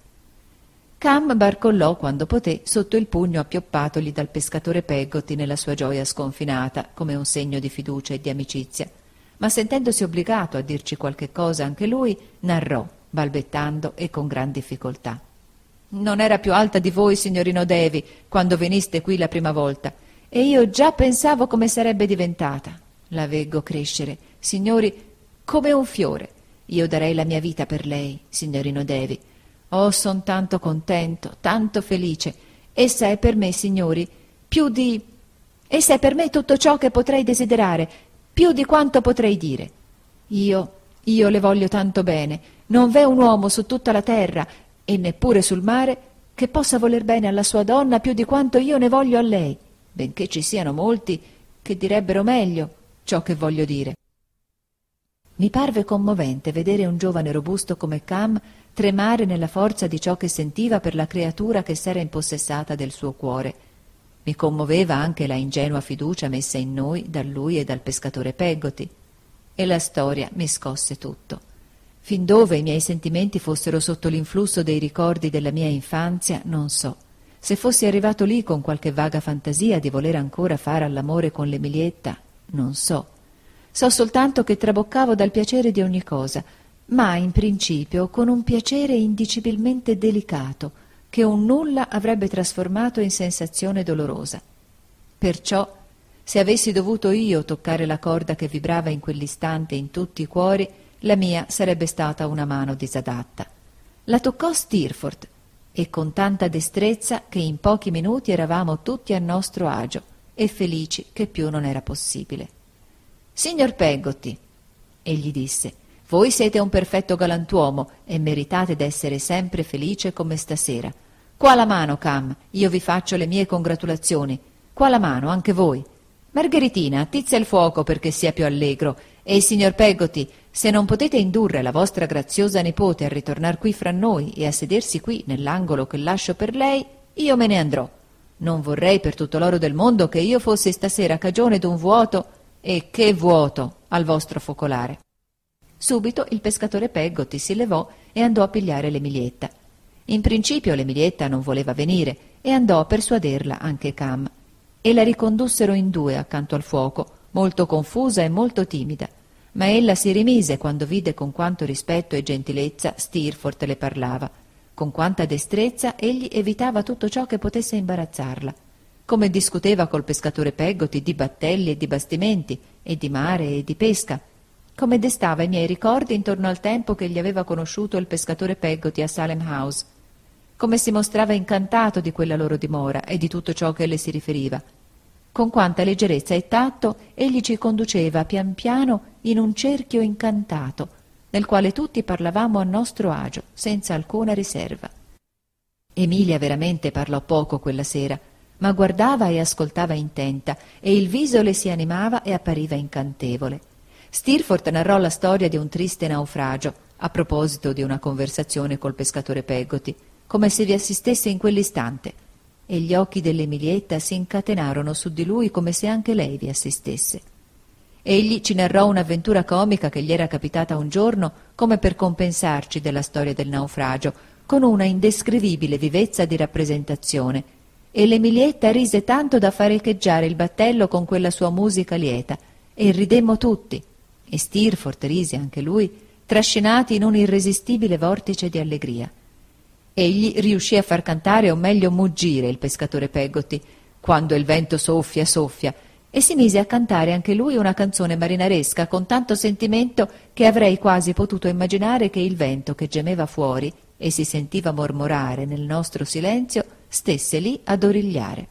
Cam barcollò quando poté sotto il pugno appioppatogli dal pescatore Peggotty nella sua gioia sconfinata, come un segno di fiducia e di amicizia, ma sentendosi obbligato a dirci qualche cosa anche lui, narrò, balbettando e con gran difficoltà. Non era più alta di voi, signorino Davy, quando veniste qui la prima volta, e io già pensavo come sarebbe diventata. La veggo crescere, signori, come un fiore. Io darei la mia vita per lei, signorino Davy. Oh, son tanto contento, tanto felice. Essa è per me, signori, più di... Essa è per me tutto ciò che potrei desiderare, più di quanto potrei dire. Io, io le voglio tanto bene. Non v'è un uomo su tutta la terra, e neppure sul mare, che possa voler bene alla sua donna più di quanto io ne voglio a lei, benché ci siano molti che direbbero meglio ciò che voglio dire. Mi parve commovente vedere un giovane robusto come Cam tremare nella forza di ciò che sentiva per la creatura che s'era impossessata del suo cuore. Mi commoveva anche la ingenua fiducia messa in noi da lui e dal pescatore Peggotty, e la storia mi scosse tutto. Fin dove i miei sentimenti fossero sotto l'influsso dei ricordi della mia infanzia non so. Se fossi arrivato lì con qualche vaga fantasia di voler ancora fare all'amore con l'Emilietta, non so. So soltanto che traboccavo dal piacere di ogni cosa, ma in principio con un piacere indicibilmente delicato, che un nulla avrebbe trasformato in sensazione dolorosa. Perciò, se avessi dovuto io toccare la corda che vibrava in quell'istante in tutti i cuori, la mia sarebbe stata una mano disadatta. La toccò Steerforth, e con tanta destrezza che in pochi minuti eravamo tutti a nostro agio e felici che più non era possibile. «Signor Peggotty», egli disse, «voi siete un perfetto galantuomo e meritate d'essere sempre felice come stasera. Qua la mano, Cam, io vi faccio le mie congratulazioni. Qua la mano, anche voi. Margheritina, attizza il fuoco perché sia più allegro, e signor Peggotty, se non potete indurre la vostra graziosa nipote a ritornar qui fra noi e a sedersi qui nell'angolo che lascio per lei, io me ne andrò. Non vorrei per tutto l'oro del mondo che io fossi stasera cagione d'un vuoto, e che vuoto, al vostro focolare». Subito il pescatore Peggotty si levò e andò a pigliare l'Emilietta. In principio l'Emilietta non voleva venire e andò a persuaderla anche Cam, e la ricondussero in due accanto al fuoco, molto confusa e molto timida, ma ella si rimise quando vide con quanto rispetto e gentilezza Steerforth le parlava, con quanta destrezza egli evitava tutto ciò che potesse imbarazzarla, come discuteva col pescatore Peggotty di battelli e di bastimenti, e di mare e di pesca, come destava i miei ricordi intorno al tempo che gli aveva conosciuto il pescatore Peggotty a Salem House, come si mostrava incantato di quella loro dimora e di tutto ciò che le si riferiva, con quanta leggerezza e tatto egli ci conduceva pian piano in un cerchio incantato, nel quale tutti parlavamo a nostro agio, senza alcuna riserva. Emilia veramente parlò poco quella sera, ma guardava e ascoltava intenta, e il viso le si animava e appariva incantevole. Steerforth narrò la storia di un triste naufragio, a proposito di una conversazione col pescatore Peggotty, come se vi assistesse in quell'istante, e gli occhi dell'Emilietta si incatenarono su di lui come se anche lei vi assistesse. Egli ci narrò un'avventura comica che gli era capitata un giorno come per compensarci della storia del naufragio, con una indescrivibile vivezza di rappresentazione, e l'Emilietta rise tanto da far echeggiare il battello con quella sua musica lieta, e ridemmo tutti, e Steerforth rise anche lui, trascinati in un irresistibile vortice di allegria. Egli riuscì a far cantare o meglio muggire il pescatore Peggotty, quando il vento soffia, soffia, e si mise a cantare anche lui una canzone marinaresca con tanto sentimento che avrei quasi potuto immaginare che il vento che gemeva fuori e si sentiva mormorare nel nostro silenzio stesse lì ad origliare.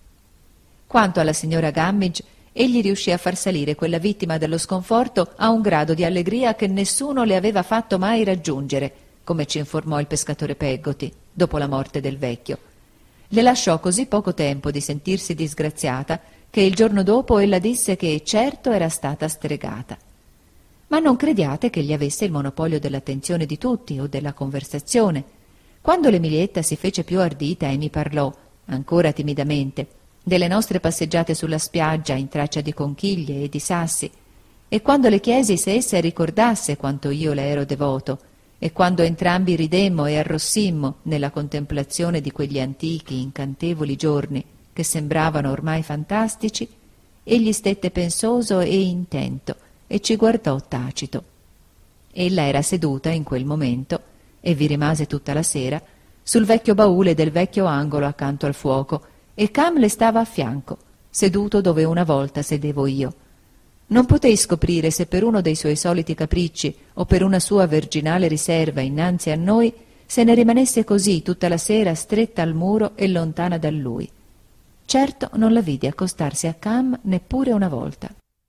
Quanto alla signora Gummidge, egli riuscì a far salire quella vittima dello sconforto a un grado di allegria che nessuno le aveva fatto mai raggiungere, come ci informò il pescatore Peggotty, dopo la morte del vecchio. Le lasciò così poco tempo di sentirsi disgraziata che il giorno dopo ella disse che certo era stata stregata. Ma non crediate che gli avesse il monopolio dell'attenzione di tutti o della conversazione. Quando l'Emilietta si fece più ardita e mi parlò, ancora timidamente, delle nostre passeggiate sulla spiaggia in traccia di conchiglie e di sassi, e quando le chiesi se essa ricordasse quanto io le ero devoto, e quando entrambi ridemmo e arrossimmo nella contemplazione di quegli antichi, incantevoli giorni che sembravano ormai fantastici, egli stette pensoso e intento e ci guardò tacito. Ella era seduta in quel momento, e vi rimase tutta la sera, sul vecchio baule del vecchio angolo accanto al fuoco, e Cam le stava a fianco, seduto dove una volta sedevo io. Non potei scoprire se per uno dei suoi soliti capricci o per una sua virginale riserva innanzi a noi se ne rimanesse così tutta la sera stretta al muro e lontana da lui. Certo non la vidi accostarsi a Cam neppure una volta.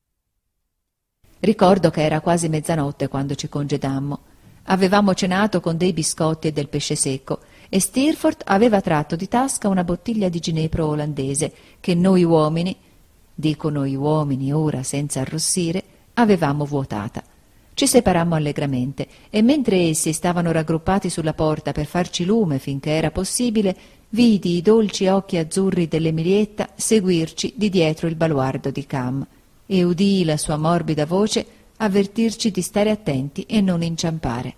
Ricordo che era quasi mezzanotte quando ci congedammo. Avevamo cenato con dei biscotti e del pesce secco, e Steerforth aveva tratto di tasca una bottiglia di ginepro olandese che noi uomini, dico noi uomini ora senza arrossire, avevamo vuotata. Ci separammo allegramente, e mentre essi stavano raggruppati sulla porta per farci lume finché era possibile, vidi i dolci occhi azzurri dell'Emilietta seguirci di dietro il baluardo di Cam, e udii la sua morbida voce avvertirci di stare attenti e non inciampare.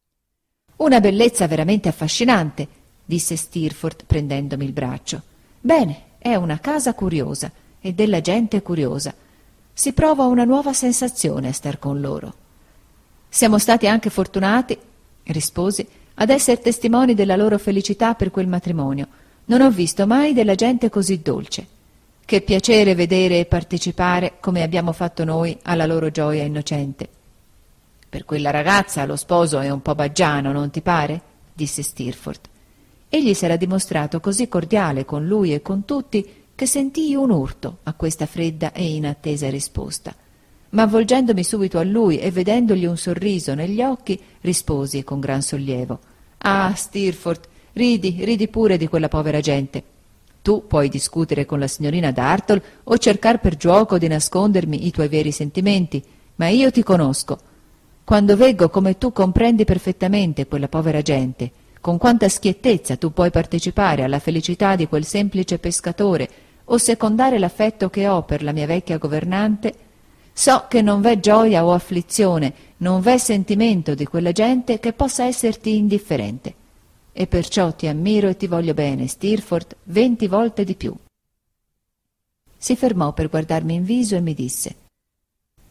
«Una bellezza veramente affascinante», disse Steerforth prendendomi il braccio. «Bene, è una casa curiosa e della gente curiosa. Si prova una nuova sensazione a star con loro». «Siamo stati anche fortunati», risposi, «ad essere testimoni della loro felicità per quel matrimonio. Non ho visto mai della gente così dolce. Che piacere vedere e partecipare, come abbiamo fatto noi, alla loro gioia innocente». «Per quella ragazza lo sposo è un po' baggiano, non ti pare?» disse Steerforth. Egli s'era dimostrato così cordiale con lui e con tutti che sentii un urto a questa fredda e inattesa risposta. Ma volgendomi subito a lui e vedendogli un sorriso negli occhi, risposi con gran sollievo: «Ah, Steerforth, ridi, ridi pure di quella povera gente. Tu puoi discutere con la signorina Dartle o cercar per giuoco di nascondermi i tuoi veri sentimenti, ma io ti conosco. Quando veggo come tu comprendi perfettamente quella povera gente, con quanta schiettezza tu puoi partecipare alla felicità di quel semplice pescatore o secondare l'affetto che ho per la mia vecchia governante, so che non v'è gioia o afflizione, non v'è sentimento di quella gente che possa esserti indifferente. E perciò ti ammiro e ti voglio bene, Steerforth, venti volte di più». Si fermò per guardarmi in viso e mi disse: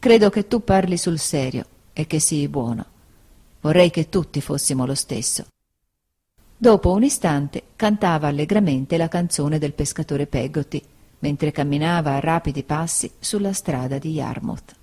Credo che tu parli sul serio e che sii buono. Vorrei che tutti fossimo lo stesso». Dopo un istante cantava allegramente la canzone del pescatore Peggotty, mentre camminava a rapidi passi sulla strada di Yarmouth.